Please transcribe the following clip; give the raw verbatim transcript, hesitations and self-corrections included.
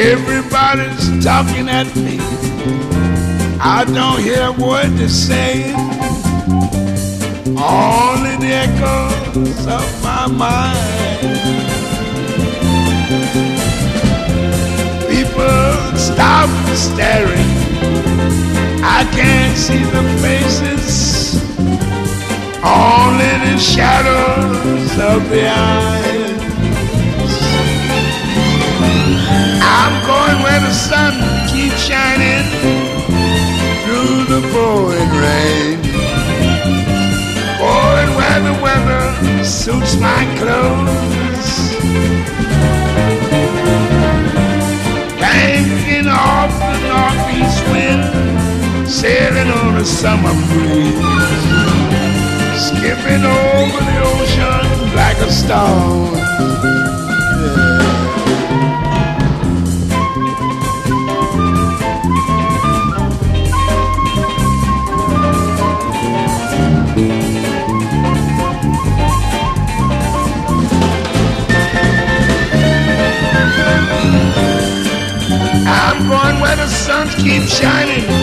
Everybody's talking at me. I don't hear a word they're saying, only the echoes of my mind. People stop staring, I can't see the faces, only the shadows of the eyes. I'm going where the sun keeps shining through the pouring rain, going where the weather suits my clothes, banking off the northeast wind, sailing on a summer breeze, skipping over the ocean like a stone. I'm going where the sun keeps shining